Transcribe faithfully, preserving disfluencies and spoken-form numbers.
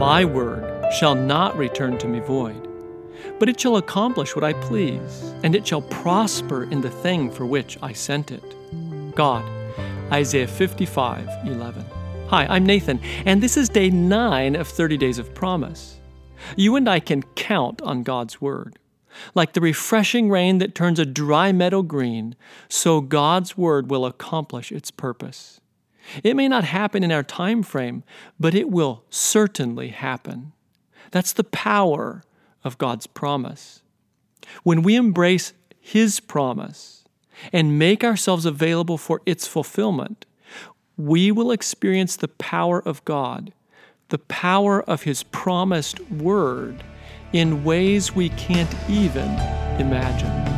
My word shall not return to me void, but it shall accomplish what I please, and it shall prosper in the thing for which I sent it. God, Isaiah fifty-five eleven. Hi, I'm Nathan, and this is day nine of thirty Days of Promise. You and I can count on God's word. Like the refreshing rain that turns a dry meadow green, so God's word will accomplish its purpose. It may not happen in our time frame, but it will certainly happen. That's the power of God's promise. When we embrace His promise and make ourselves available for its fulfillment, we will experience the power of God, the power of His promised word, in ways we can't even imagine.